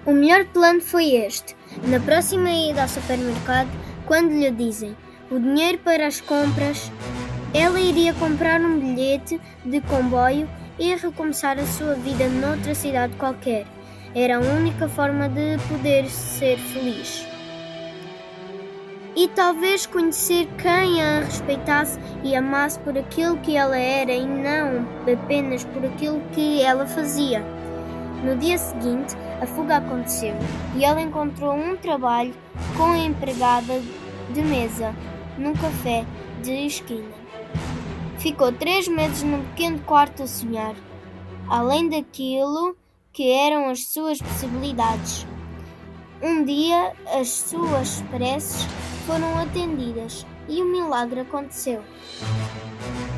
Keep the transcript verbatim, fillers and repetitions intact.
O melhor plano foi este: na próxima ida ao supermercado, quando lhe dizem o dinheiro para as compras, ela iria comprar um bilhete de comboio e recomeçar a sua vida noutra cidade qualquer. Era a única forma de poder ser feliz. E talvez conhecer quem a respeitasse e amasse por aquilo que ela era e não apenas por aquilo que ela fazia. No dia seguinte, a fuga aconteceu e ela encontrou um trabalho como empregada de mesa num café de esquina. Ficou três meses num pequeno quarto a sonhar, além daquilo que eram as suas possibilidades. Um dia, as suas preces foram atendidas e um milagre aconteceu.